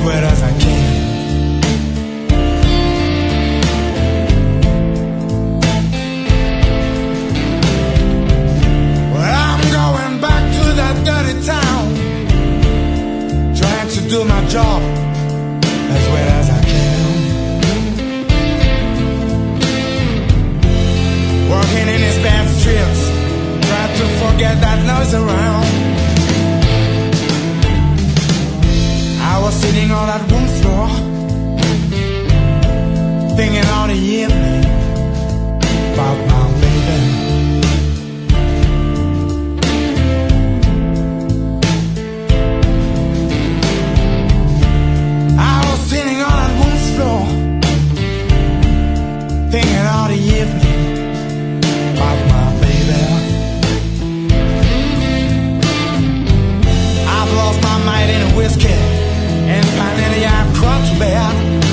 well as I can. Well, I'm going back to that dirty town, trying to do my job as well as I can. Working in these bad streets, try to forget that noise around. I was sitting on that room floor, thinking all the evening about my baby. I was sitting on that room floor, thinking all the evening about my baby. I've lost my mind in whiskey, and finally I've crawled to bed.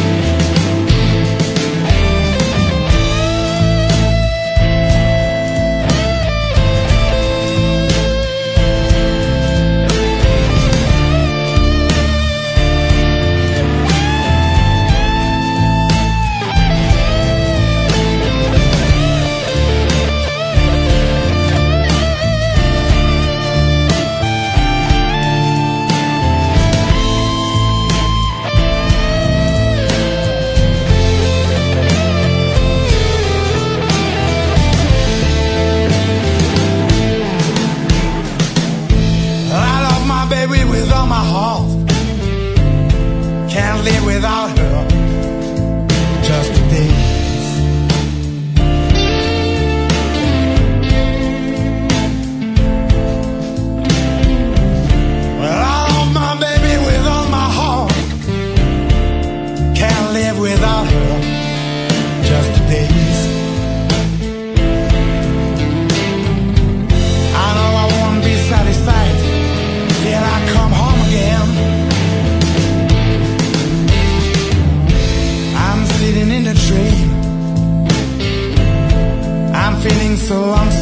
Can't live without her, just a days. Well, I love my baby with all my heart. Can't live without her, just a days. I know I won't be satisfied till I come home again. Sitting in the train, I'm feeling so lonesome.